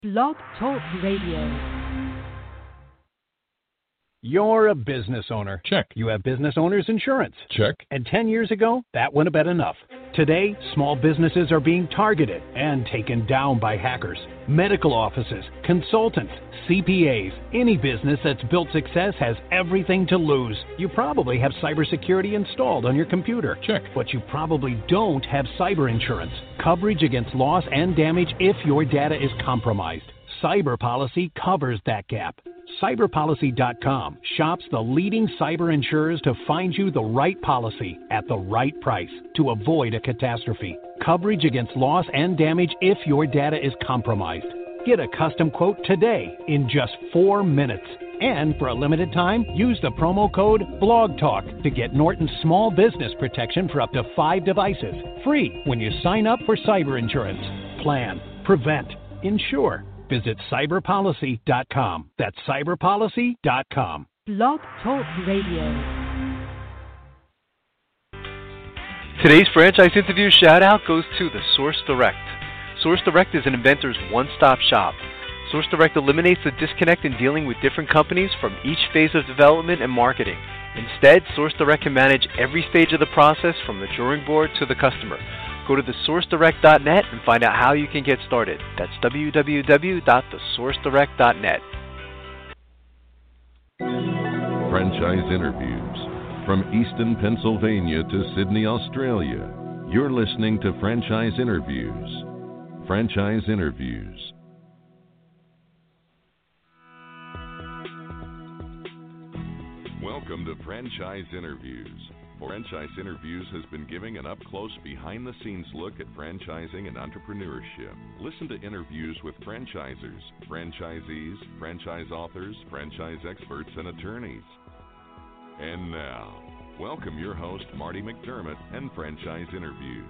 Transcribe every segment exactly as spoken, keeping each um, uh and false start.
Blog Talk Radio. You're a business owner. Check. You have business owner's insurance. Check. And ten years ago, that wouldn't have been enough. Today, small businesses are being targeted and taken down by hackers. Medical offices, consultants, C P As, any business that's built success has everything to lose. You probably have cybersecurity installed on your computer. Check. But you probably don't have cyber insurance. Coverage against loss and damage if your data is compromised. Cyber Policy covers that gap. cyber policy dot com shops the leading cyber insurers to find you the right policy at the right price to avoid a catastrophe. Coverage against loss and damage if your data is compromised. Get a custom quote today in just four minutes. And for a limited time, use the promo code BLOGTALK to get Norton's small business protection for up to five devices. Free when you sign up for cyber insurance. Plan, prevent, insure. Visit cyber policy dot com. That's cyber policy dot com. Blog Talk Radio. Today's franchise interview shout out goes to the Source Direct. Source Direct is an inventor's one-stop shop. Source Direct eliminates the disconnect in dealing with different companies from each phase of development and marketing. Instead, Source Direct can manage every stage of the process from the drawing board to the customer. Go to the source direct dot net and find out how you can get started. That's w w w dot the source direct dot net. Franchise interviews. From Easton, Pennsylvania to Sydney, Australia, you're listening to Franchise Interviews. Franchise Interviews. Welcome to Franchise Interviews. Franchise Interviews has been giving an up-close, behind-the-scenes look at franchising and entrepreneurship. Listen to interviews with franchisers, franchisees, franchise authors, franchise experts, and attorneys. And now, welcome your host, Marty McDermott, and Franchise Interviews.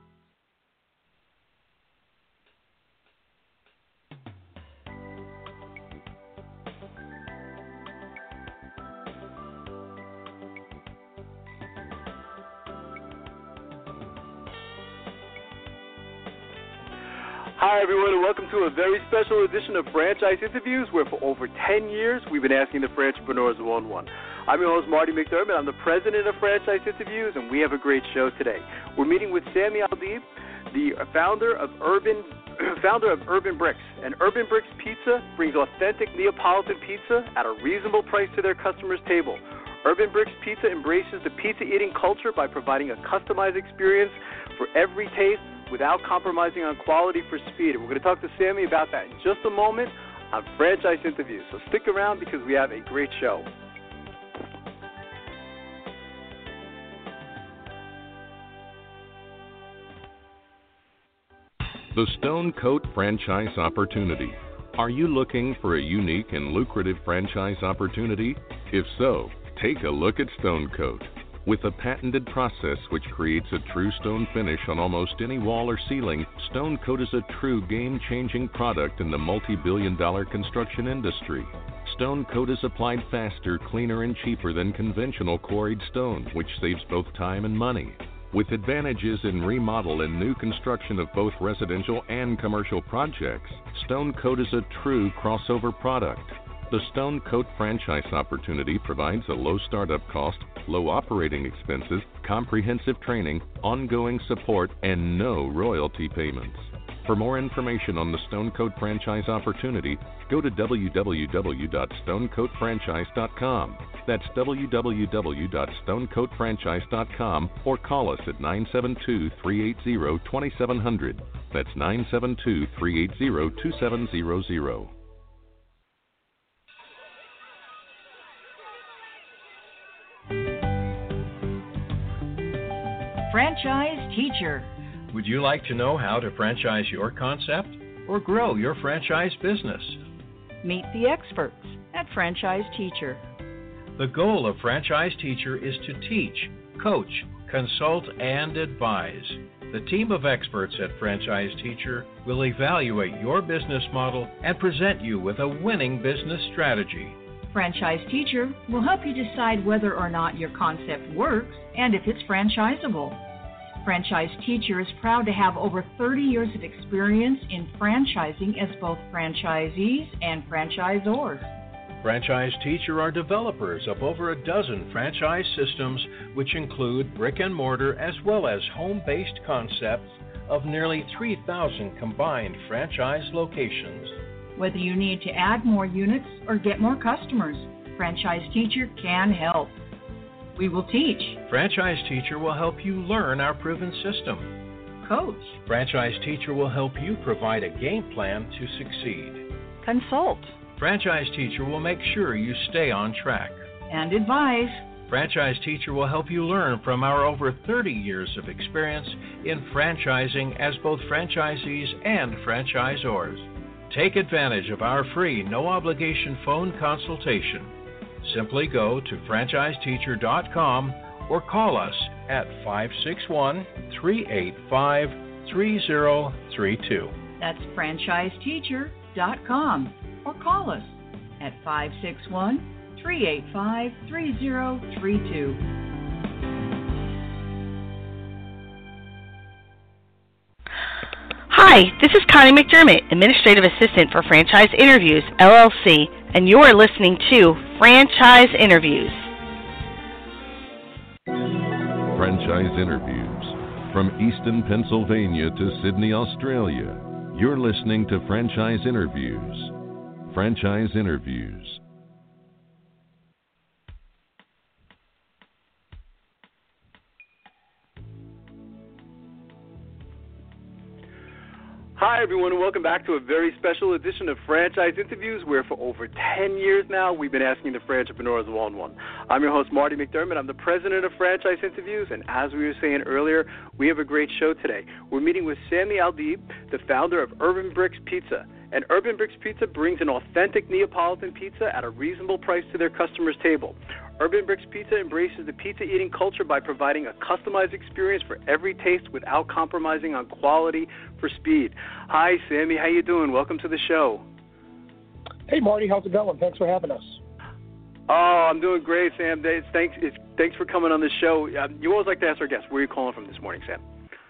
Hi everyone, and welcome to a very special edition of Franchise Interviews, where for over ten years we've been asking the entrepreneurs one-on-one. I'm your host, Marty McDermott. I'm the president of Franchise Interviews, and we have a great show today. We're meeting with Sammy Aldib, the founder of Urban founder of Urban Bricks. And Urban Bricks Pizza brings authentic Neapolitan pizza at a reasonable price to their customers' table. Urban Bricks Pizza embraces the pizza-eating culture by providing a customized experience for every taste, without compromising on quality for speed. And we're going to talk to Sammy about that in just a moment on Franchise Interviews. So stick around because we have a great show. The Stone Coat Franchise Opportunity. Are you looking for a unique and lucrative franchise opportunity? If so, take a look at Stone Coat. With a patented process which creates a true stone finish on almost any wall or ceiling, Stone Coat is a true game-changing product in the multi-billion dollar construction industry. Stone Coat is applied faster, cleaner, and cheaper than conventional quarried stone, which saves both time and money. With advantages in remodel and new construction of both residential and commercial projects, Stone Coat is a true crossover product. The Stone Coat franchise opportunity provides a low startup cost, low operating expenses, comprehensive training, ongoing support, and no royalty payments. For more information on the Stone Coat franchise opportunity, go to w w w dot stone coat franchise dot com. That's w w w dot stone coat franchise dot com, or call us at nine seven two, three eight zero, two seven zero zero. That's nine seven two, three eight zero, two seven zero zero. Franchise Teacher. Would you like to know how to franchise your concept or grow your franchise business? Meet the experts at Franchise Teacher. The goal of Franchise Teacher is to teach, coach, consult, and advise. The team of experts at Franchise Teacher will evaluate your business model and present you with a winning business strategy. Franchise Teacher will help you decide whether or not your concept works and if it's franchisable. Franchise Teacher is proud to have over thirty years of experience in franchising as both franchisees and franchisors. Franchise Teacher are developers of over a dozen franchise systems, which include brick and mortar as well as home-based concepts of nearly three thousand combined franchise locations. Whether you need to add more units or get more customers, Franchise Teacher can help. We will teach. Franchise Teacher will help you learn our proven system. Coach. Franchise Teacher will help you provide a game plan to succeed. Consult. Franchise Teacher will make sure you stay on track. And advise. Franchise Teacher will help you learn from our over thirty years of experience in franchising as both franchisees and franchisors. Take advantage of our free, no-obligation phone consultation. Simply go to franchise teacher dot com or call us at five six one, three eight five, three zero three two. That's franchise teacher dot com or call us at five six one, three eight five, three zero three two. Hi, this is Connie McDermott, Administrative Assistant for Franchise Interviews, L L C, and you're listening to Franchise Interviews. Franchise Interviews. From Easton, Pennsylvania to Sydney, Australia, you're listening to Franchise Interviews. Franchise Interviews. Hi, everyone, and welcome back to a very special edition of Franchise Interviews, where for over ten years now, we've been asking the entrepreneurs one-on-one. I'm your host, Marty McDermott. I'm the president of Franchise Interviews, and as we were saying earlier, we have a great show today. We're meeting with Sammy Aldib, the founder of Urban Bricks Pizza. And Urban Bricks Pizza brings an authentic Neapolitan pizza at a reasonable price to their customers' table. Urban Bricks Pizza embraces the pizza-eating culture by providing a customized experience for every taste without compromising on quality for speed. Hi, Sammy. How you doing? Welcome to the show. Hey, Marty. How's it going? Thanks for having us. Oh, I'm doing great, Sam. It's, thanks, it's, thanks for coming on the show. Um, you always like to ask our guests, where are you calling from this morning, Sam?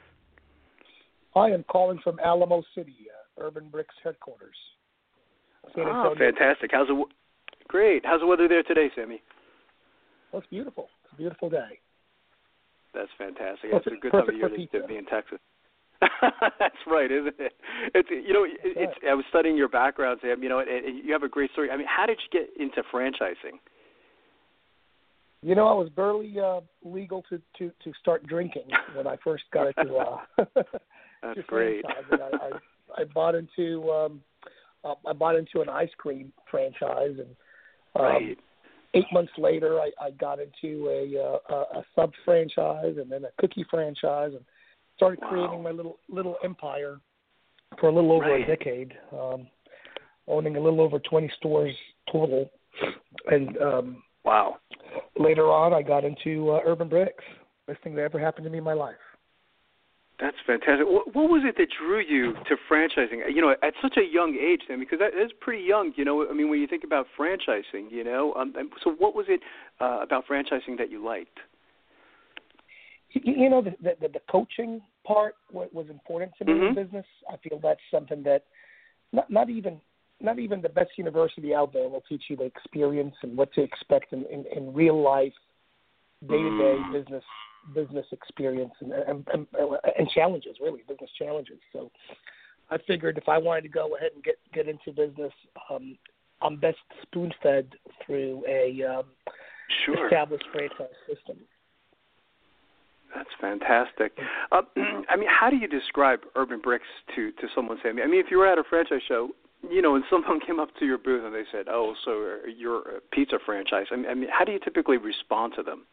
I am calling from Alamo City, uh, Urban Bricks headquarters. Oh, fantastic. How's the Great. How's the weather there today, Sammy? Well, it's beautiful. It's a beautiful day. That's fantastic. Perfect, it's a good time of year to, to be in Texas. That's right, isn't it? It's you know, it, it's. I was studying your background, Sam. You know, and, and you have a great story. I mean, how did you get into franchising? You know, I was barely uh, legal to, to, to start drinking when I first got into. Uh, That's to great. I, I, I bought into um, uh, I bought into an ice cream franchise, and um, right. eight months later, I, I got into a, uh, a sub franchise, and then a cookie franchise, and started wow. creating my little little empire for a little over right. a decade, um, owning a little over twenty stores total. And um, wow. later on, I got into uh, Urban Bricks. Best thing that ever happened to me in my life. That's fantastic. What, what was it that drew you to franchising? You know, at such a young age, then, because that is pretty young. You know, I mean, when you think about franchising, you know, um, so what was it uh, about franchising that you liked? You know, the the, the coaching part was important to me mm-hmm. in business. I feel that's something that not, not even not even the best university out there will teach you the experience and what to expect in, in, in real life, day to day business business experience and, and, and and challenges, really business challenges. So I figured if I wanted to go ahead and get get into business, um, I'm best spoon fed through a um, sure. established franchise system. That's fantastic. Uh, I mean, how do you describe Urban Bricks to, to someone, Sammy? I mean, if you were at a franchise show, you know, and someone came up to your booth and they said, oh, so you're a pizza franchise. I mean, I mean how do you typically respond to them?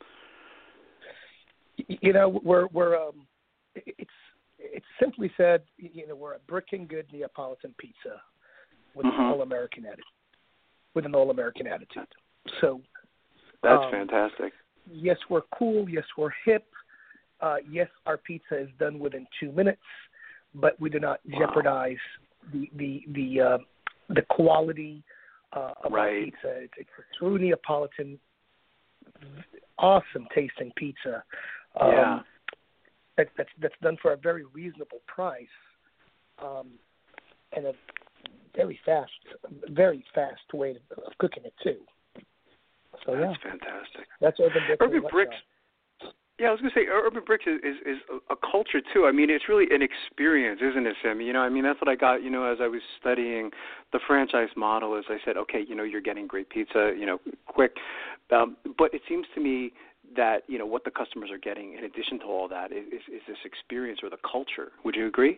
You know, we're, we're um, it's it's simply said, you know, we're a brick and good Neapolitan pizza with mm-hmm. an all-American attitude, with an all-American attitude. So that's um, fantastic. Yes, we're cool. Yes, we're hip. Uh, yes, our pizza is done within two minutes, but we do not wow. jeopardize the the the uh, the quality uh, of right. our pizza. It's, it's a true Neapolitan, awesome tasting pizza. Um, yeah. that, that's that's done for a very reasonable price, um, and a very fast, very fast way of cooking it too. So that's yeah, fantastic. That's Urban Bricks. Urban Bricks. Yeah, I was going to say, Urban Bricks is, is, is a culture, too. I mean, it's really an experience, isn't it, Sammy? You know, I mean, that's what I got, you know, as I was studying the franchise model, as I said, okay, you know, you're getting great pizza, you know, quick. Um, but it seems to me that, you know, what the customers are getting in addition to all that is, is, is this experience or the culture. Would you agree?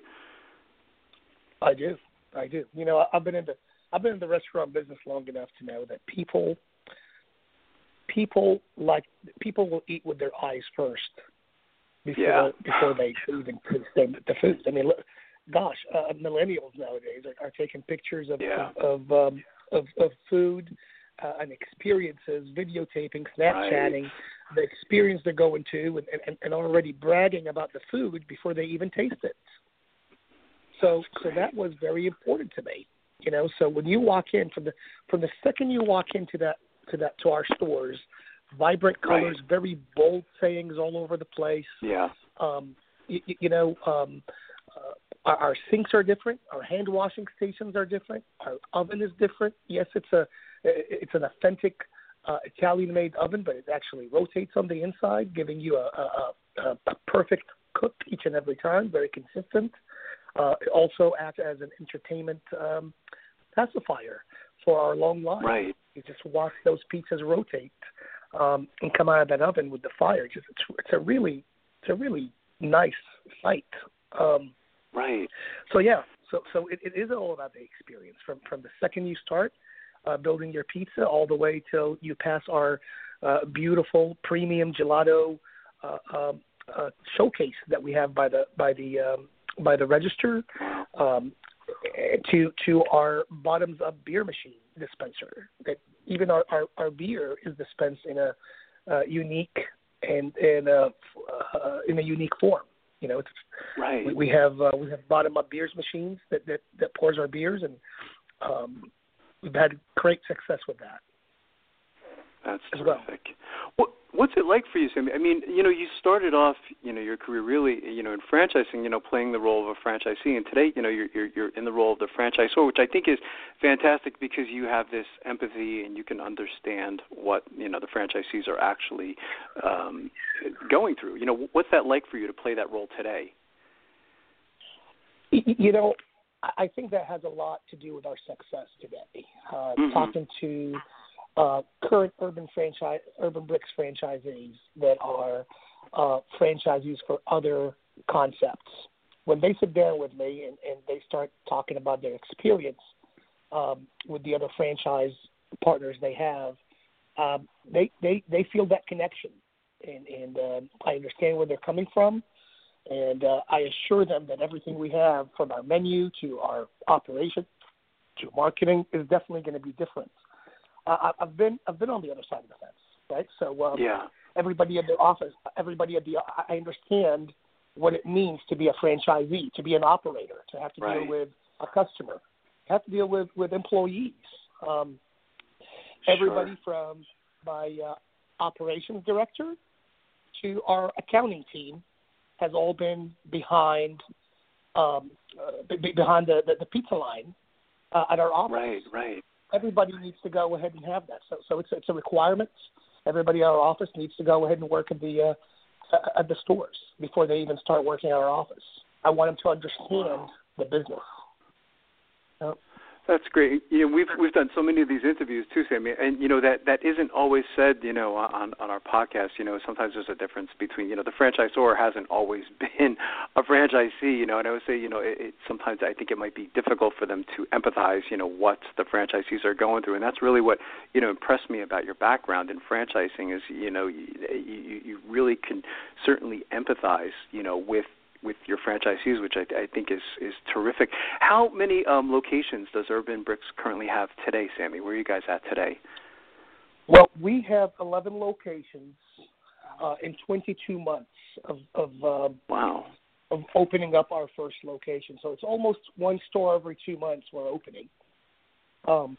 I do. I do. You know, I've been in the, I've been in the restaurant business long enough to know that people – People like people will eat with their eyes first before yeah. before they even taste the, the food. I mean, look, gosh, uh, millennials nowadays are, are taking pictures of yeah. of of, um, of of food uh, and experiences, videotaping, Snapchatting, right. the experience they're going to, and, and, and already bragging about the food before they even taste it. So so that was very important to me. You know, so when you walk in from the from the second you walk into that. to that to our stores, vibrant colors, right. very bold sayings all over the place. Yeah. Um, you, you know, um, uh, our, our sinks are different. Our hand washing stations are different. Our oven is different. Yes, it's a it's an authentic uh, Italian-made oven, but it actually rotates on the inside, giving you a, a, a, a perfect cook each and every time. Very consistent. Uh, it also acts as an entertainment um, pacifier for our long line. Right. You just watch those pizzas rotate um, and come out of that oven with the fire. Just it's, it's a really, it's a really nice sight. Um, right. So yeah, so so it, it is all about the experience from from the second you start uh, building your pizza all the way till you pass our uh, beautiful premium gelato uh, um, uh, showcase that we have by the by the um, by the register. Um, to to our bottoms up beer machine dispenser, that even our, our, our beer is dispensed in a uh, unique and in a uh, in a unique form. You know, it's right. We, we have uh, we have bottom up beers machines that, that, that pours our beers, and um, we've had great success with that. That's as terrific. Well. What What's it like for you, Sammy? I mean, you know, you started off, you know, your career really, you know, in franchising, you know, playing the role of a franchisee, and today, you know, you're you're, you're in the role of the franchisor, which I think is fantastic because you have this empathy and you can understand what, you know, the franchisees are actually um, going through. You know, what's that like for you to play that role today? You know, I think that has a lot to do with our success today. Uh, mm-hmm. Talking to Uh, current urban franchise, Urban Bricks franchisees that are uh, franchisees for other concepts. When they sit down with me and, and they start talking about their experience um, with the other franchise partners they have, um, they, they they feel that connection, and, and uh, I understand where they're coming from, and uh, I assure them that everything we have, from our menu to our operation to marketing, is definitely going to be different. Uh, I've been I've been on the other side of the fence, right? So um, yeah. everybody at the office, everybody at the I understand what it means to be a franchisee, to be an operator, to have to right. deal with a customer, to have to deal with with employees. Um, everybody sure. from my uh, operations director to our accounting team has all been behind um, uh, behind the, the, the pizza line uh, at our office. Right, right. Everybody needs to go ahead and have that. So, so it's it's a requirement. Everybody in our office needs to go ahead and work at the uh, at the stores before they even start working at our office. I want them to understand wow. the business. Uh, That's great. You know, we've we've done so many of these interviews too, Sammy, and you know that, that isn't always said. You know, on on our podcast. You know, sometimes there's a difference between, you know, the franchisor hasn't always been a franchisee. You know, and I would say, you know, it, it, sometimes I think it might be difficult for them to empathize. You know, what the franchisees are going through, and that's really what, you know, impressed me about your background in franchising is, you know, you you, you really can certainly empathize, you know, with. with your franchisees, which I, I think is, is terrific. How many um, locations does Urban Bricks currently have today, Sammy? Where are you guys at today? Well, we have eleven locations uh, in twenty-two months of of, um, wow. of opening up our first location. So it's almost one store every two months we're opening. Um,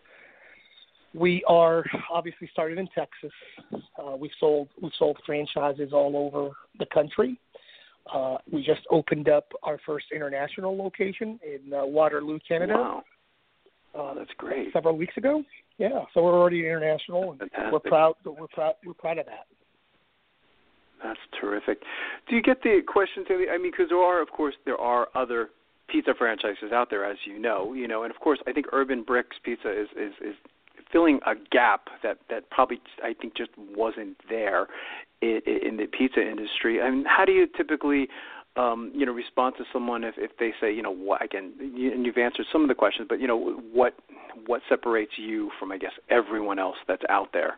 we are obviously started in Texas. Uh, we've sold we've sold franchises all over the country. Uh, we just opened up our first international location in uh, Waterloo, Canada. Wow. Uh, that's great. Several weeks ago. Yeah, so we're already international, and Fantastic. we're proud. We're proud. We're proud of that. That's terrific. Do you get the questions? I mean, because there are, of course, there are other pizza franchises out there, as you know. You know, and of course, I think Urban Bricks Pizza is is, is filling a gap that, that probably I think just wasn't there in, in the pizza industry. I mean, how do you typically Um, you know, respond to someone if, if they say, you know, what, again, you, and you've answered some of the questions, but, you know, what what separates you from, I guess, everyone else that's out there?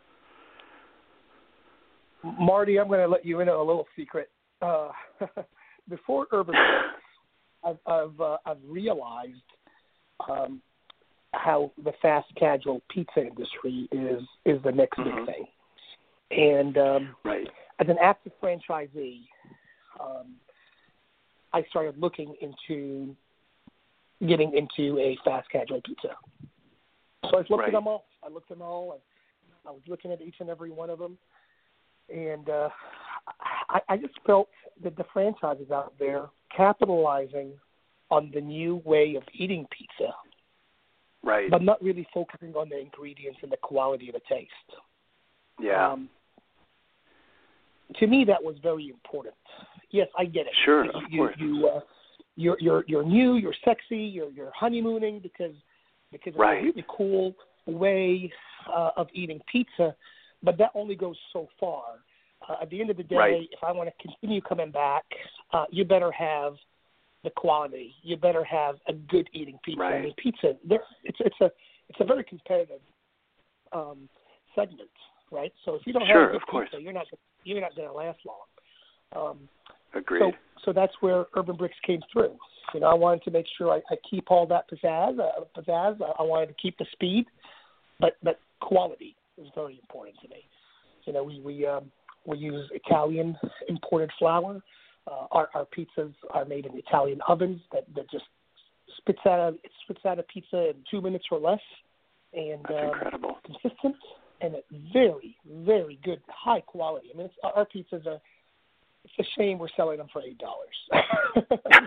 Marty, I'm going to let you in on a little secret. Uh, before Urban Bricks, I've I've, uh, I've realized um, how the fast casual pizza industry is is the next mm-hmm. big thing. And um, right. as an active franchisee, um, I started looking into getting into a fast casual pizza. So I looked right. at them all. I looked at them all. And I was looking at each and every one of them. And uh, I, I just felt that the franchises out there capitalizing on the new way of eating pizza, right, but not really focusing on the ingredients and the quality of the taste. Yeah. Um, to me, that was very important. Yes, I get it. Sure, you, of you, course. You, uh, you're you're you're new. You're sexy. You're you're honeymooning because because it's right. a really cool way uh, of eating pizza, but that only goes so far. Uh, at the end of the day, right. if I want to continue coming back, uh, you better have the quality. You better have a good eating pizza. Right. I mean, pizza. There, it's it's a it's a very competitive um, segment, right? So if you don't sure, have good of course. pizza, you're not you're not going to last long. Um, Agreed. So, so that's where Urban Bricks came through. You know, I wanted to make sure I, I keep all that pizzazz. Uh, pizzazz. I, I wanted to keep the speed, but but quality is very important to me. You know, we we um, we use Italian imported flour. Uh, our our pizzas are made in Italian ovens that, that just spits out a, it spits out a pizza in two minutes or less, and that's um, incredible. Consistent and very very good, high quality. I mean, it's, our pizzas are. It's a shame we're selling them for eight dollars.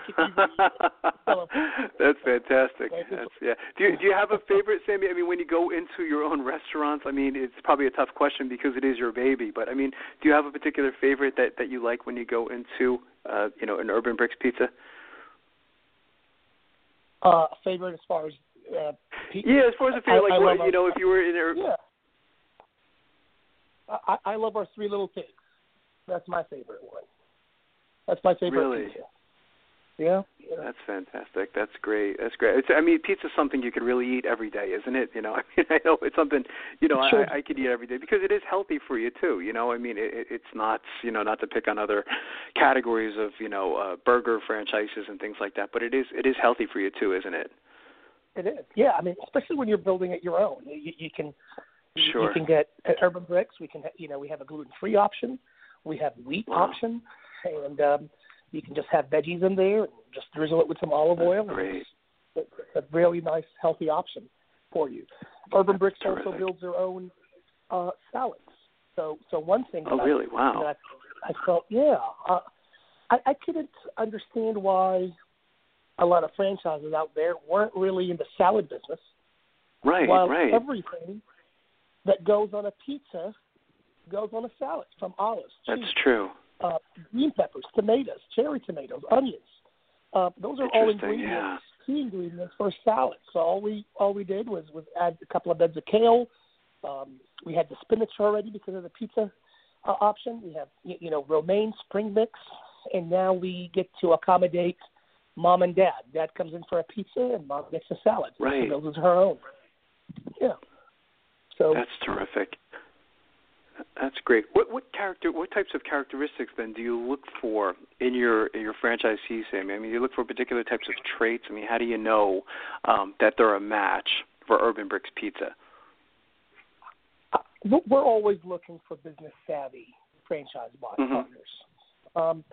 That's fantastic. That's, yeah. Do you, do you have a favorite, Sammy? I mean, when you go into your own restaurants, I mean, it's probably a tough question because it is your baby. But I mean, do you have a particular favorite that, that you like when you go into, uh, you know, an Urban Bricks pizza? Uh, favorite as far as uh, pizza? Yeah, as far as a favorite, I, like I what, our, you know, if you were in there. Yeah. I, I love our Three Little Pigs. That's my favorite one. That's my favorite really? pizza. Yeah, yeah. That's fantastic. That's great. That's great. It's, I mean, pizza's something you could really eat every day, isn't it? You know, I mean, I know it's something, you know, sure. I, I could eat every day because it is healthy for you too. You know, I mean, it, it's not, you know, not to pick on other categories of, you know, uh, burger franchises and things like that, but it is, it is healthy for you too, isn't it? It is. Yeah, I mean, especially when you're building it your own, you, you can, sure. you can get at Urban Bricks. We can, you know, we have a gluten-free option. We have wheat wow. option, and um, you can just have veggies in there and just drizzle it with some olive That's oil. Great. It's a really nice, healthy option for you. Urban That's Bricks terrific. also builds their own uh, salads. So, so one thing. Oh, that really? I, Wow. that I felt, yeah, uh, I, I couldn't understand why a lot of franchises out there weren't really in the salad business. Right, while right. everything that goes on a pizza goes on a salad, from olives, That's cheese, true. uh, green peppers, tomatoes, cherry tomatoes, onions. Uh, those are all Interesting, ingredients, yeah. key ingredients for a salad. So all we all we did was, was add a couple of beds of kale. Um, we had the spinach already because of the pizza uh, option. We have you know romaine, spring mix, and now we get to accommodate mom and dad. Dad comes in for a pizza, and mom gets a salad. Right. So those are her own. Yeah. So that's terrific. That's great. What what character? What types of characteristics then do you look for in your in your franchisees, Sammy? I mean, you look for particular types of traits. I mean, how do you know um, that they're a match for Urban Bricks Pizza? Uh, we're always looking for business savvy franchise partners. Mm-hmm. Um,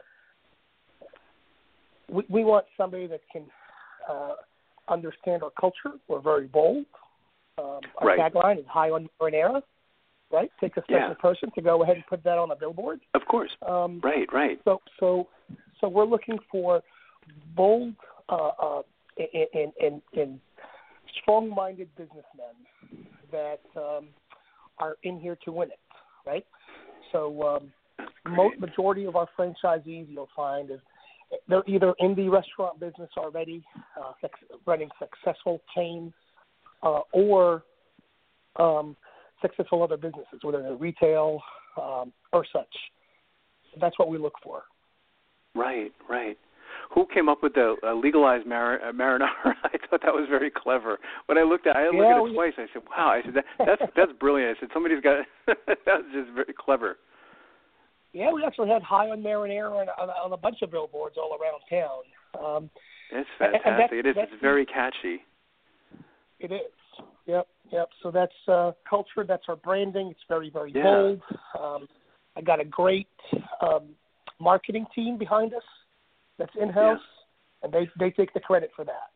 we, we want somebody that can uh, understand our culture. We're very bold. Um, our right. tagline is high on marinara. Right, take a special yeah. person to go ahead and put that on a billboard. Of course. Um, right, right. So, so, So we're looking for bold uh, uh, and, and, and strong-minded businessmen that um, are in here to win it, right? So um, most majority of our franchisees you'll find is they're either in the restaurant business already, uh, running successful chains, uh, or um, successful other businesses, whether they're retail um, or such. That's what we look for. Right, right. Who came up with the uh, legalized mar- uh, marinara? I thought that was very clever. When I looked at, I looked yeah, at it twice. I said, "Wow!" I said, that, "That's that's brilliant." I said, "Somebody's got." That was just very clever. Yeah, we actually had high on marinara on, on, on a bunch of billboards all around town. Um, it's fantastic. It is. That's, it's very catchy. It is. Yep, yep. So that's uh, culture. That's our branding. It's very, very yeah. bold. Um, I got a great um, marketing team behind us that's in-house, yeah. and they they take the credit for that.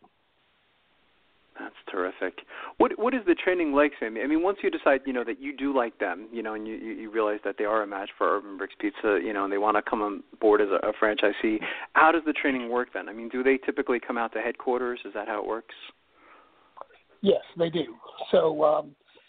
That's terrific. What what is the training like, Sammy? I mean, once you decide, you know, that you do like them, you know, and you, you realize that they are a match for Urban Bricks Pizza, you know, and they want to come on board as a, a franchisee, how does the training work then? I mean, do they typically come out to headquarters? Is that how it works? Yes, they do. So, um,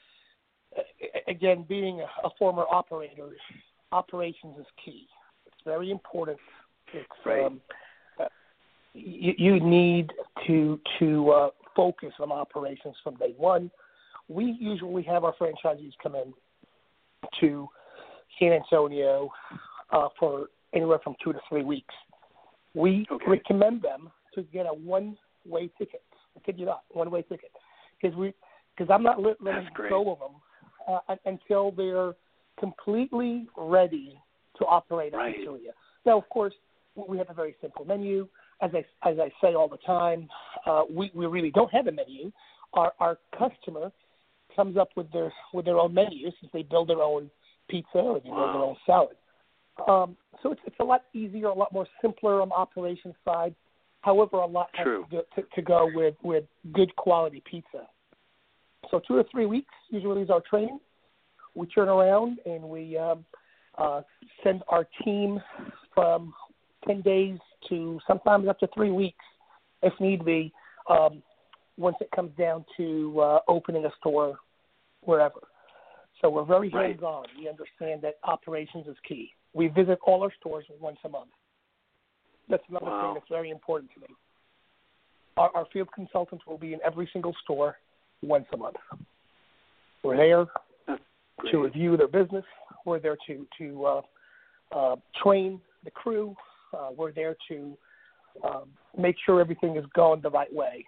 again, being a, a former operator, operations is key. It's very important. It's right. um, uh, you, you need to to uh, focus on operations from day one. We usually have our franchisees come in to San Antonio uh, for anywhere from two to three weeks. We okay. recommend them to get a one-way ticket. I kid you not, one-way ticket. Because we, because I'm not letting go of them uh, until they're completely ready to operate a right. pizzeria. Now, of course, we have a very simple menu. As I as I say all the time, uh, we we really don't have a menu. Our our customer comes up with their with their own menu since they build their own pizza or they wow. build their own salad. Um, so it's it's a lot easier, a lot more simpler on the operations side. However, a lot has True. to, to, to go with, with good quality pizza. So two or three weeks usually is our training. We turn around and we um, uh, send our team from ten days to sometimes up to three weeks, if need be, um, once it comes down to uh, opening a store wherever. So we're very right. hands-on. We understand that operations is key. We visit all our stores once a month. That's another wow. thing that's very important to me. Our, our field consultants will be in every single store once a month. We're there to review their business. We're there to, to uh, uh, train the crew. Uh, we're there to um, make sure everything is going the right way.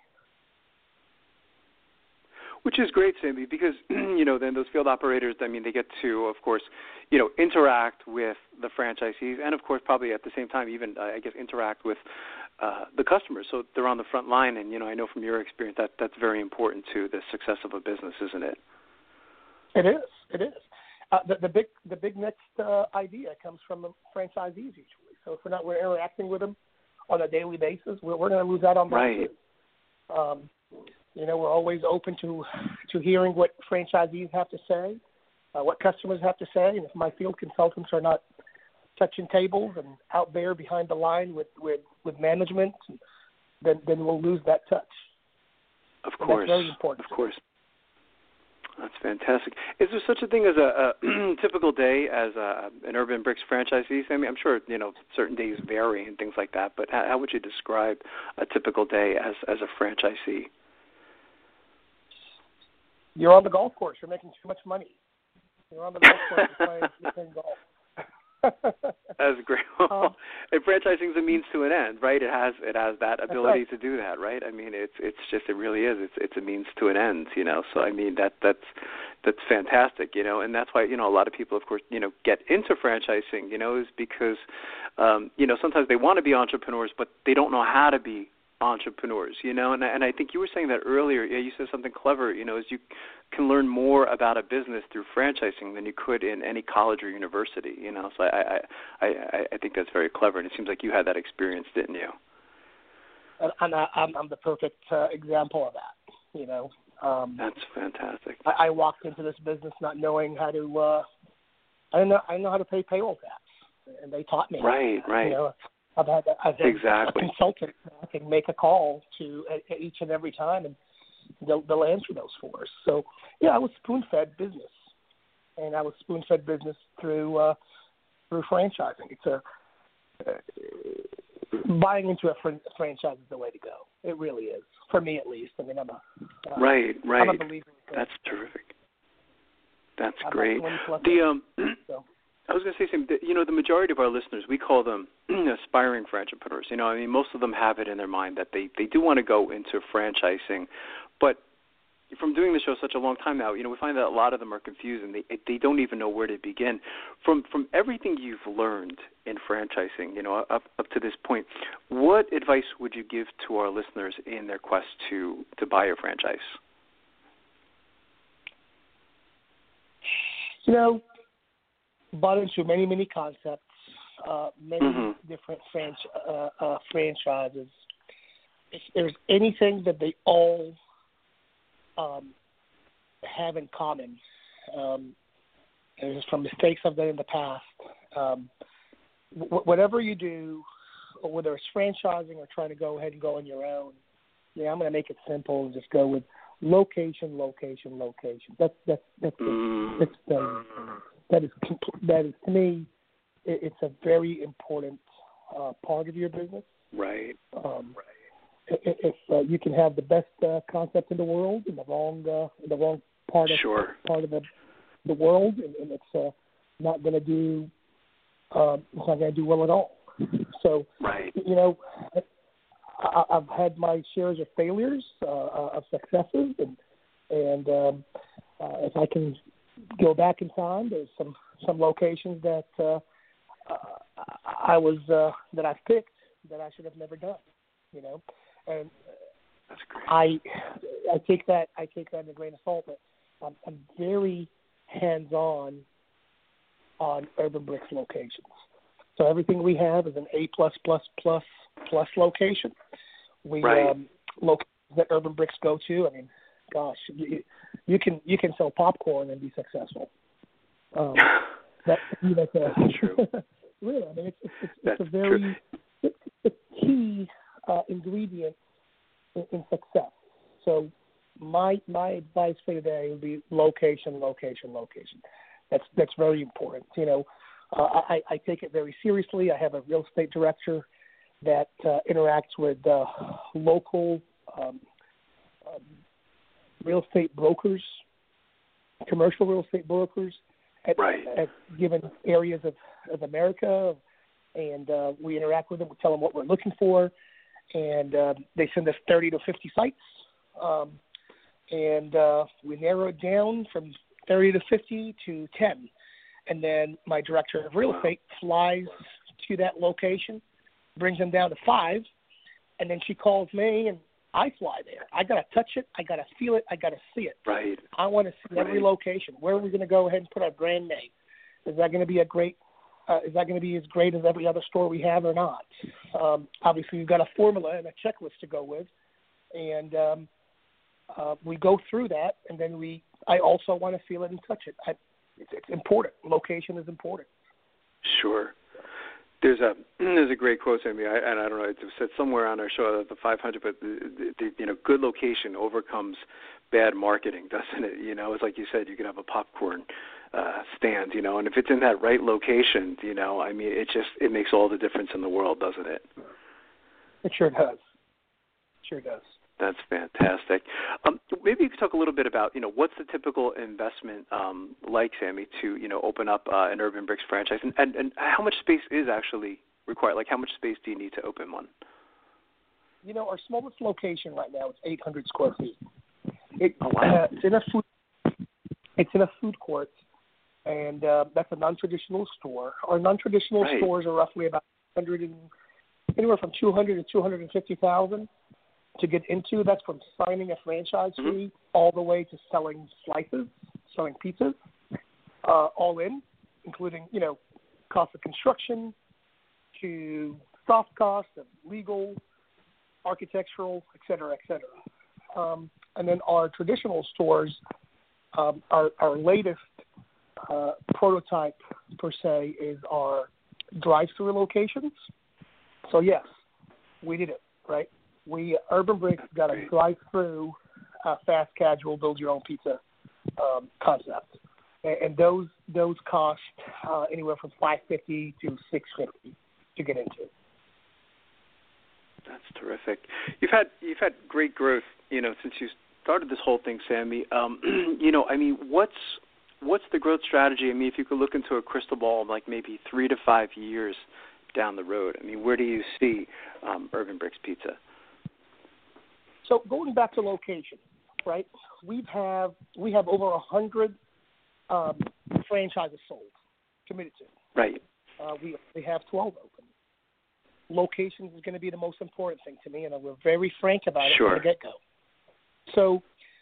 Which is great, Sammy, because, you know, then those field operators, I mean, they get to, of course, you know, interact with the franchisees and, of course, probably at the same time even, uh, I guess, interact with uh, the customers. So they're on the front line. And, you know, I know from your experience that that's very important to the success of a business, isn't it? It is. It is. Uh, the, the big the big next uh, idea comes from the franchisees usually. So if we're not we're interacting with them on a daily basis, we're, we're going to lose out on that right. too. Um, you know, we're always open to to hearing what franchisees have to say, uh, what customers have to say, and if my field consultants are not touching tables and out there behind the line with, with, with management, then then we'll lose that touch. Of and course. That's very important. Of course. That's fantastic. Is there such a thing as a, a typical day as a, an Urban Bricks franchisee? I mean, I'm sure, you know, certain days vary and things like that, but how, how would you describe a typical day as, as a franchisee? You're on the golf course. You're making too much money. You're on the golf course. You're playing, you're playing golf. That's great. Um, and franchising is a means to an end, right? It has it has that ability right. to do that, right? I mean, it's it's just it really is. It's it's a means to an end, you know. So I mean that that's that's fantastic, you know, and that's why you know a lot of people, of course, you know, get into franchising, you know, is because um, you know sometimes they want to be entrepreneurs, but they don't know how to be entrepreneurs, you know, and and I think you were saying that earlier. Yeah, you said something clever, you know, is you can learn more about a business through franchising than you could in any college or university, you know. So I I I, I think that's very clever, and it seems like you had that experience, didn't you? And, and I, I'm I'm the perfect uh, example of that, you know. Um, that's fantastic. I, I walked into this business not knowing how to. Uh, I didn't know I didn't know how to pay payroll tax, and they taught me. Right, right. You know, I've had I've had exactly. a consultant I can make a call to at, at each and every time, and they'll, they'll answer those for us. So yeah, I was spoon-fed business, and I was spoon-fed business through uh, through franchising. It's a uh, buying into a fr- franchise is the way to go. It really is, for me at least. I mean, I'm a uh, right, right. I'm a believer. That's terrific. That's I'm great. Plus The um. so. I was going to say something. You know, the majority of our listeners, we call them aspiring entrepreneurs. You know, I mean, most of them have it in their mind that they, they do want to go into franchising. But from doing the show such a long time now, you know, we find that a lot of them are confused and they they don't even know where to begin. From from everything you've learned in franchising, you know, up up to this point, what advice would you give to our listeners in their quest to, to buy a franchise? You know, bought into many, many concepts, uh, many mm-hmm. different franch- uh, uh, franchises. If there's anything that they all um, have in common, um, and it's from mistakes I've done in the past, um, w- whatever you do, whether it's franchising or trying to go ahead and go on your own, yeah, I'm going to make it simple and just go with location, location, location. That's that's that's mm. that's the, that is that is to me, it, it's a very important uh, part of your business. Right. Um, right. If, if uh, you can have the best uh, concept in the world in the wrong uh, in the wrong part of sure. part of the the world, and, and it's uh, not going to do uh, it's not going to do well at all. So, right. you know, I, I've had my shares of failures, uh, of successes, and and um, uh, if I can go back in time, there's some, some locations that uh, uh, I was uh, that I've picked that I should have never done, you know, and That's great. I I take that I take that in a grain of salt, but I'm, I'm very hands-on on Urban Bricks locations. So everything we have is an A plus plus plus plus location. We right. um, locations that Urban Bricks go to. I mean, gosh, you, you can you can sell popcorn and be successful. Um, that, that's, a, that's true. Really, I mean, it's it's, it's, that's it's a very true. it's a key uh, ingredient in, in success. So my my advice for today would be location, location, location. That's that's very important. You know, uh, I, I take it very seriously. I have a real estate director that uh, interacts with uh, local um, um, real estate brokers, commercial real estate brokers at, right. at given areas of, of America, and uh, we interact with them. We tell them what we're looking for, and uh, they send us thirty to fifty sites, um, and uh, we narrow it down from thirty to fifty to ten, and then my director of real estate flies to that location, brings them down to five, and then she calls me and I fly there. I got to touch it. I got to feel it. I got to see it. Right. I want to see right. every location. Where are we going to go ahead and put our brand name? Is that going to be a great? Uh, is that going to be as great as every other store we have or not? Um, obviously, we've got a formula and a checklist to go with, and um, uh, we go through that, and then we. I also want to feel it and touch it. I, it's, it's important. Location is important. Sure. There's a there's a great quote to me, I, and I don't know, it's said somewhere on our show, the five hundred, but the, the, the, you know, good location overcomes bad marketing, doesn't it? You know, it's like you said, you could have a popcorn uh, stand, you know, and if it's in that right location, you know, I mean, it just it makes all the difference in the world, doesn't it? It sure does. It sure does. That's fantastic. Um, maybe you could talk a little bit about, you know, what's the typical investment um, like, Sammy, to, you know, open up uh, an Urban Bricks franchise, and, and, and how much space is actually required? Like, how much space do you need to open one? You know, our smallest location right now is eight hundred square feet. It, oh, wow. uh, it's in a food. It's in a food court, and uh, that's a non-traditional store. Our non-traditional right. stores are roughly about one hundred and anywhere from two hundred to two hundred and fifty thousand. To get into. That's from signing a franchise fee mm-hmm. all the way to selling slices, selling pizzas, uh, all in, including, you know, cost of construction to soft costs of legal, architectural, et cetera, et cetera. Um, and then our traditional stores, um, our, our latest uh, prototype, per se, is our drive-through locations. So yes, we did it, right? We Urban Bricks got a drive-through, uh, fast casual, build your own pizza um, concept, and, and those those cost uh, anywhere from five fifty to six fifty to get into. That's terrific. You've had you've had great growth, you know, since you started this whole thing, Sammy. Um, you know, I mean, what's what's the growth strategy? I mean, if you could look into a crystal ball, like maybe three to five years down the road, I mean, where do you see um, Urban Bricks Pizza? So going back to location, right? We have we have over a hundred um, franchises sold, committed to. Right. Uh, we we have twelve open. Locations is going to be the most important thing to me, and we're very frank about it Sure. from the get-go. So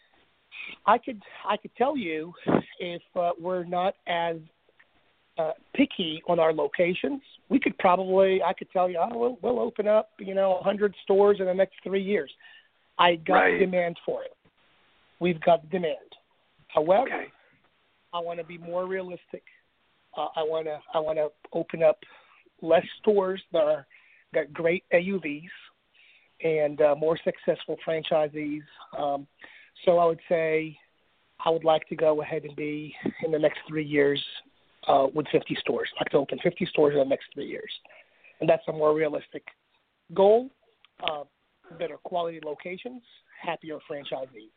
I could I could tell you if uh, we're not as uh, picky on our locations, we could probably I could tell you oh, we'll, we'll open up you know one hundred stores in the next three years. I got Right. demand for it. We've got demand. However, Okay. I want to be more realistic. Uh, I want to I want to open up less stores that are got great A U Vs and uh, more successful franchisees. Um, so I would say I would like to go ahead and be in the next three years uh, with fifty stores. I'd like to open fifty stores in the next three years, and that's a more realistic goal. Uh, better quality locations, happier franchisees.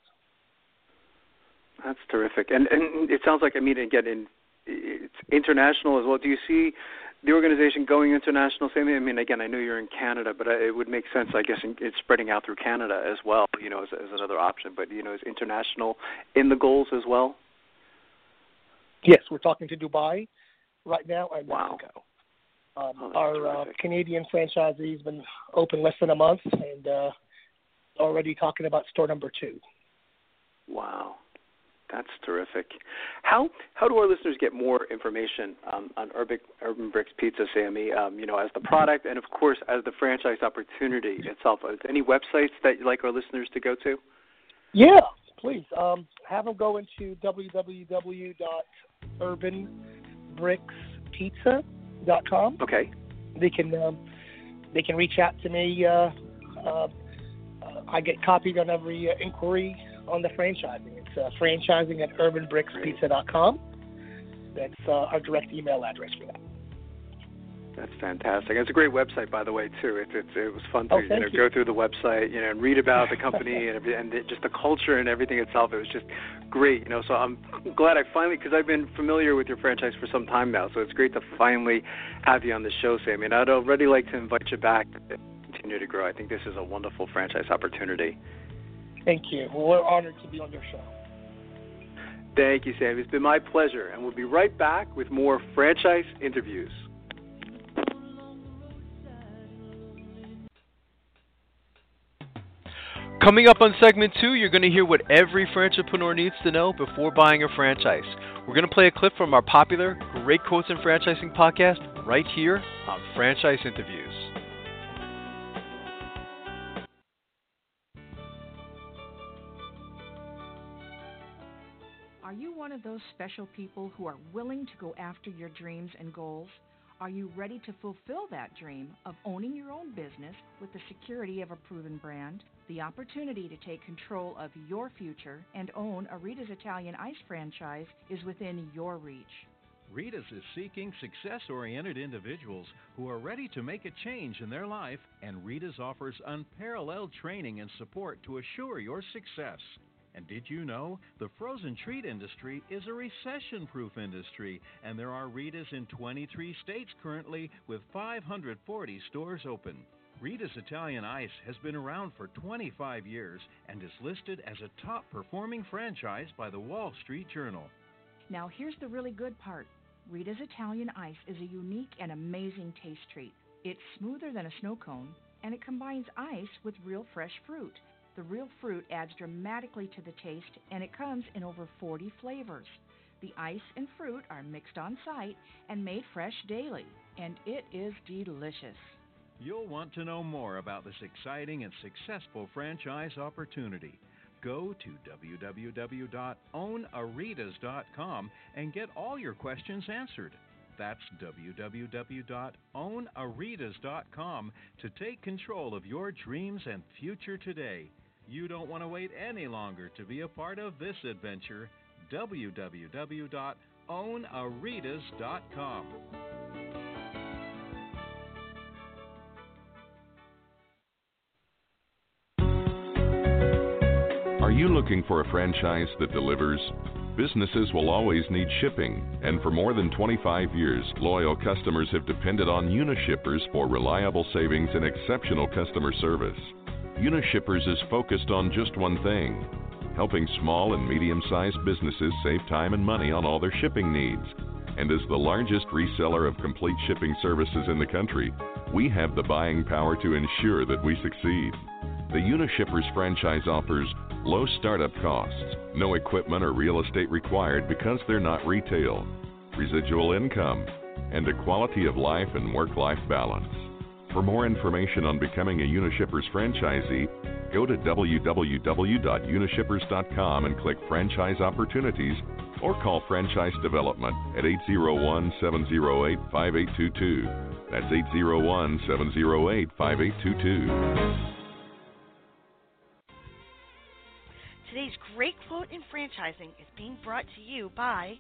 That's terrific. And and it sounds like, I mean, again, in, it's international as well. Do you see the organization going international? Sammy? I mean, again, I know you're in Canada, but it would make sense, I guess, in, it's spreading out through Canada as well, you know, as, as another option. But, you know, is international in the goals as well? Yes, we're talking to Dubai right now and Wow. Mexico. Um, Oh, that's our uh, terrific. Canadian franchisee's been open less than a month and uh, already talking about store number two. Wow. That's terrific. How how do our listeners get more information um, on Urban, Urban Bricks Pizza, Sammy, um, you know, as the product and, of course, as the franchise opportunity itself? Is there any websites that you'd like our listeners to go to? Yeah, please. Um, have them go into w w w dot urban bricks pizza dot com. Okay. They can um, they can reach out to me. Uh, uh, I get copied on every uh, inquiry on the franchising. It's uh, franchising at urban bricks pizza dot com. That's uh, our direct email address for that. That's fantastic. It's a great website, by the way, too. It, it, it was fun to Oh, you thank know you. go through the website, you know, and read about the company and every, and it, just the culture and everything itself. It was just great, you know. So I'm glad I finally, because I've been familiar with your franchise for some time now. So it's great to finally have you on the show, Sammy. And I'd already like to invite you back to continue to grow. I think this is a wonderful franchise opportunity. Thank you. Well, we're honored to be on your show. Thank you, Sammy. It's been my pleasure, and we'll be right back with more franchise interviews. Coming up on segment two, you're going to hear what every franchipreneur needs to know before buying a franchise. We're going to play a clip from our popular Great Quotes in Franchising podcast right here on Franchise Interviews. Are you one of those special people who are willing to go after your dreams and goals? Are you ready to fulfill that dream of owning your own business with the security of a proven brand? The opportunity to take control of your future and own a Rita's Italian Ice franchise is within your reach. Rita's is seeking success-oriented individuals who are ready to make a change in their life, and Rita's offers unparalleled training and support to assure your success. And did you know the frozen treat industry is a recession-proof industry, and there are Rita's in twenty-three states currently with five hundred forty stores open. Rita's Italian Ice has been around for twenty-five years and is listed as a top-performing franchise by the Wall Street Journal. Now here's the really good part. Rita's Italian Ice is a unique and amazing taste treat. It's smoother than a snow cone, and it combines ice with real fresh fruit. The real fruit adds dramatically to the taste, and it comes in over forty flavors. The ice and fruit are mixed on site and made fresh daily, and it is delicious. You'll want to know more about this exciting and successful franchise opportunity. Go to w w w dot own a ritas dot com and get all your questions answered. That's w w w dot own aretas dot com to take control of your dreams and future today. You don't want to wait any longer to be a part of this adventure. w w w dot own aretas dot com. Are you looking for a franchise that delivers? Businesses will always need shipping, and for more than twenty-five years, loyal customers have depended on Unishippers for reliable savings and exceptional customer service. Unishippers is focused on just one thing: helping small and medium-sized businesses save time and money on all their shipping needs. And as the largest reseller of complete shipping services in the country, we have the buying power to ensure that we succeed. The Unishippers franchise offers low startup costs, no equipment or real estate required because they're not retail, residual income, and a quality of life and work-life balance. For more information on becoming a Unishippers franchisee, go to w w w dot unishippers dot com and click Franchise Opportunities, or call Franchise Development at eight zero one, seven zero eight, five eight two two. That's eight zero one, seven zero eight, five eight two two. Today's great quote in franchising is being brought to you by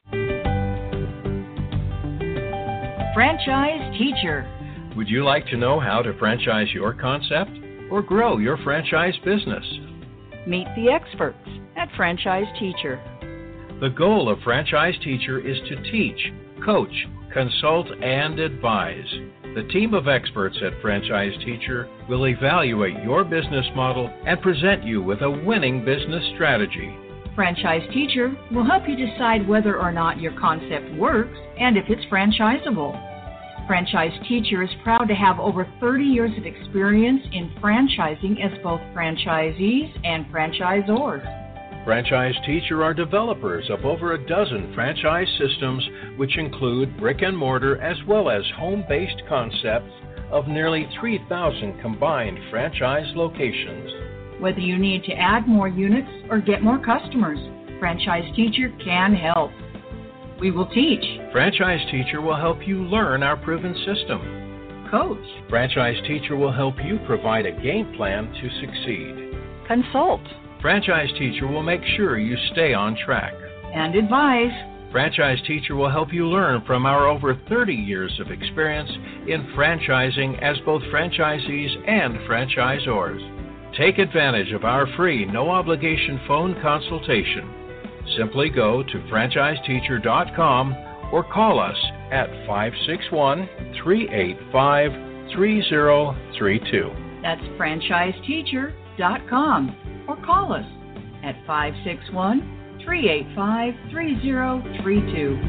Franchise Teacher. Would you like to know how to franchise your concept or grow your franchise business? Meet the experts at Franchise Teacher. The goal of Franchise Teacher is to teach, coach, consult, and advise. The team of experts at Franchise Teacher will evaluate your business model and present you with a winning business strategy. Franchise Teacher will help you decide whether or not your concept works and if it's franchisable. Franchise Teacher is proud to have over thirty years of experience in franchising as both franchisees and franchisors. Franchise Teacher are developers of over a dozen franchise systems, which include brick and mortar as well as home-based concepts of nearly three thousand combined franchise locations. Whether you need to add more units or get more customers, Franchise Teacher can help. We will teach. Franchise Teacher will help you learn our proven system. Coach. Franchise Teacher will help you provide a game plan to succeed. Consult. Franchise Teacher will make sure you stay on track. And advise. Franchise Teacher will help you learn from our over thirty years of experience in franchising as both franchisees and franchisors. Take advantage of our free, no-obligation phone consultation. Simply go to franchise teacher dot com or call us at five six one, three eight five, three zero three two. That's franchise teacher dot com. Or call us at five six one, three eight five, three zero three two.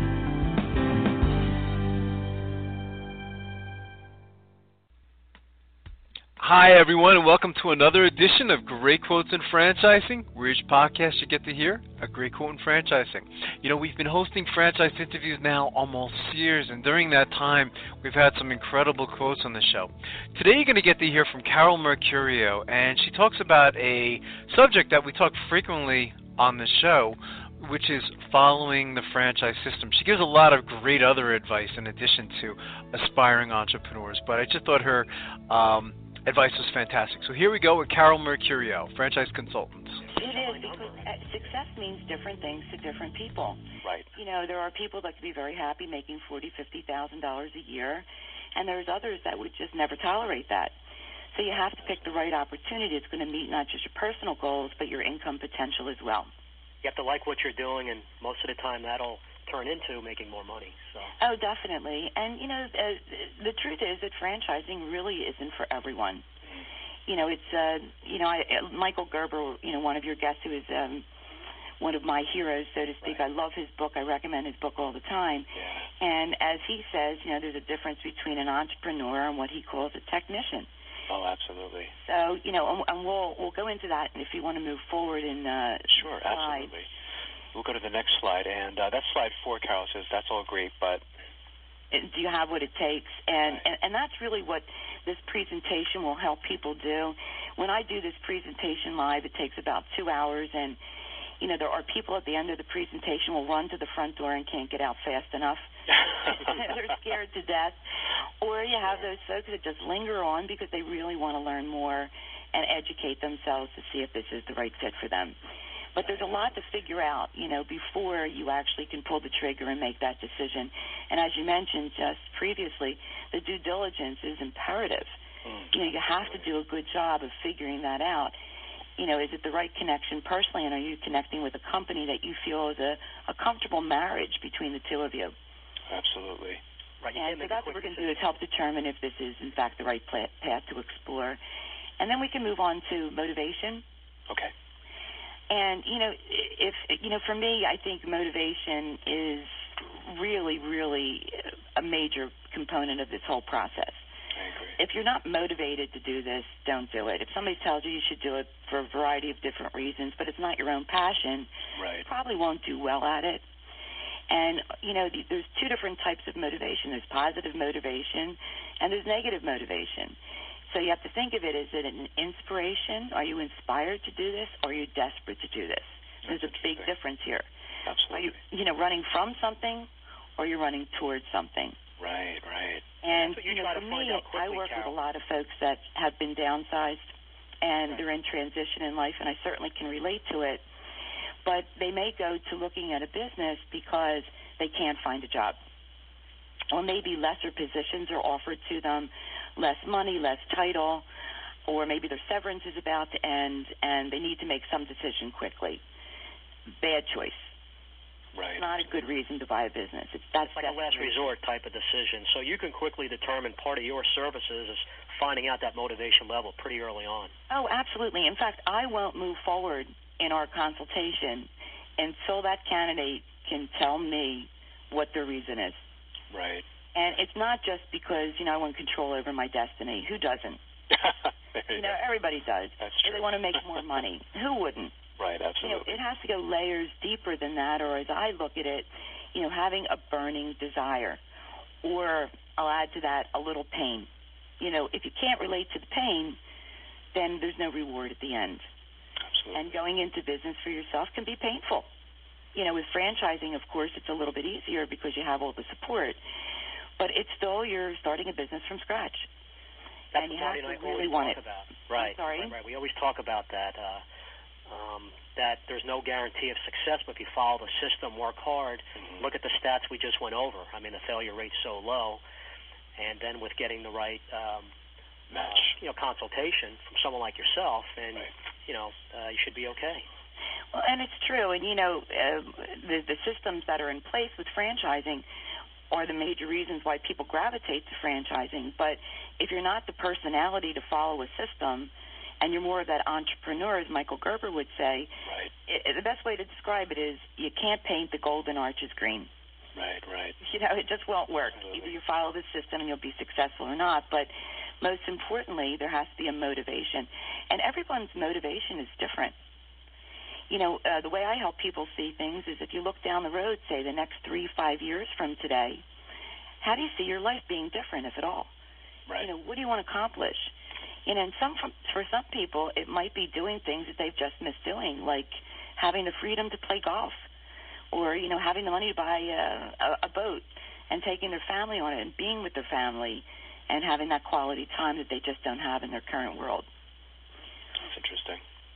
Hi, everyone, and welcome to another edition of Great Quotes in Franchising, where each podcast you get to hear a great quote in franchising. You know, we've been hosting franchise interviews now almost years, and during that time, we've had some incredible quotes on the show. Today, you're going to get to hear from Carol Mercurio, and she talks about a subject that we talk frequently on the show, which is following the franchise system. She gives a lot of great other advice in addition to aspiring entrepreneurs, but I just thought her um, advice was fantastic. So here we go with Carol Mercurio, franchise consultant. It is, because success means different things to different people. Right. You know, there are people that could be very happy making forty thousand dollars, fifty thousand dollars a year, and there's others that would just never tolerate that. So you have to pick the right opportunity. It's going to meet not just your personal goals, but your income potential as well. You have to like what you're doing, and most of the time that'll turn into making more money. So. Oh, definitely. And, you know, uh, the truth is that franchising really isn't for everyone. You know, it's, uh, you know, I, Michael Gerber, you know, one of your guests who is um, one of my heroes, so to speak. Right. I love his book. I recommend his book all the time. Yeah. And as he says, you know, there's a difference between an entrepreneur and what he calls a technician. Oh, absolutely. So, you know, and, and we'll we'll go into that if you want to move forward in uh, Sure, slide. absolutely. We'll go to the next slide, and uh, that's slide four, Carol says. That's all great, but... Do you have what it takes? And, right. and, and that's really what this presentation will help people do. When I do this presentation live, it takes about two hours, and, You know, there are people at the end of the presentation will run to the front door and can't get out fast enough. They're scared to death. Or you have those folks that just linger on because they really want to learn more and educate themselves to see if this is the right fit for them. But there's a lot to figure out, you know, before you actually can pull the trigger and make that decision. And as you mentioned just previously, the due diligence is imperative. Mm, you know, you have to do a good job of figuring that out. You know, is it the right connection personally, and are you connecting with a company that you feel is a, a comfortable marriage between the two of you? Absolutely. Right. And so that's what we're going to do is help determine if this is, in fact, the right path to explore. And then we can move on to motivation. Okay. And, you know, if, you know, for me, I think motivation is really, really a major component of this whole process. I agree. If you're not motivated to do this, don't do it. If somebody tells you you should do it for a variety of different reasons, but it's not your own passion, right, you probably won't do well at it. And, you know, the, there's two different types of motivation. There's positive motivation and there's negative motivation. So you have to think of it, is it an inspiration? Are you inspired to do this, or are you desperate to do this? There's a big difference here. Absolutely. Are you, you know, running from something, or you're running towards something? Right, right. And, you, you know, for me, quickly, I work Carol. with a lot of folks that have been downsized, and right. they're in transition in life, and I certainly can relate to it. But they may go to looking at a business because they can't find a job. Or maybe lesser positions are offered to them, less money, less title, or maybe their severance is about to end and they need to make some decision quickly. Bad choice. Right. It's not a good reason to buy a business. It's, that's it's like a last resort type of decision. So you can quickly determine part of your services is finding out that motivation level pretty early on. Oh, absolutely. In fact, I won't move forward in our consultation until that candidate can tell me what their reason is. Right. And it's not just because, you know, I want control over my destiny. Who doesn't? you, you know, everybody does. That's true. They want to make more money. Who wouldn't? Right, absolutely. You know, it has to go layers deeper than that, or as I look at it, you know, having a burning desire. Or I'll add to that a little pain. You know, if you can't relate to the pain, then there's no reward at the end. Absolutely. And going into business for yourself can be painful. You know, with franchising, of course, it's a little bit easier because you have all the support. But it's still, you're starting a business from scratch. That's and you what have Marty to and I really always want talk it. about. Right, I'm sorry? right, right. We always talk about that, uh, um, that there's no guarantee of success, but if you follow the system, work hard, mm-hmm. look at the stats we just went over. I mean, the failure rate's so low. And then with getting the right um, match, uh, you know, consultation from someone like yourself, and, right. you know, uh, you should be okay. Well, and it's true. And, you know, uh, the, the systems that are in place with franchising are the major reasons why people gravitate to franchising. But if you're not the personality to follow a system, and you're more of that entrepreneur, as Michael Gerber would say, right. it, the best way to describe it is you can't paint the golden arches green. Right, right. You know, it just won't work. Absolutely. Either you follow the system and you'll be successful or not. But most importantly, there has to be a motivation. And everyone's motivation is different. You know, uh, the way I help people see things is if you look down the road, say, the next three, five years from today, how do you see your life being different, if at all? Right. You know, what do you want to accomplish? You know, and some for some people, it might be doing things that they've just missed doing, like having the freedom to play golf, or, you know, having the money to buy a, a, a boat and taking their family on it and being with their family and having that quality time that they just don't have in their current world. That's interesting.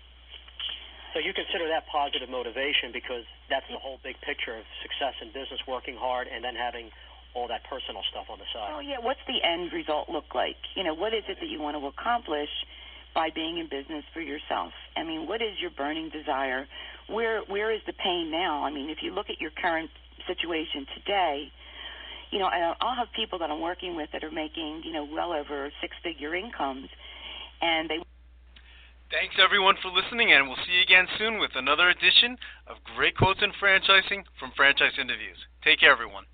So you consider that positive motivation because that's the whole big picture of success in business, working hard, and then having all that personal stuff on the side. Oh, yeah. What's the end result look like? You know, what is it that you want to accomplish by being in business for yourself? I mean, what is your burning desire? Where Where is the pain now? I mean, if you look at your current situation today, you know, I'll have people that I'm working with that are making, you know, well over six-figure incomes, and they... Thanks, everyone, for listening, and we'll see you again soon with another edition of Great Quotes in Franchising from Franchise Interviews. Take care, everyone.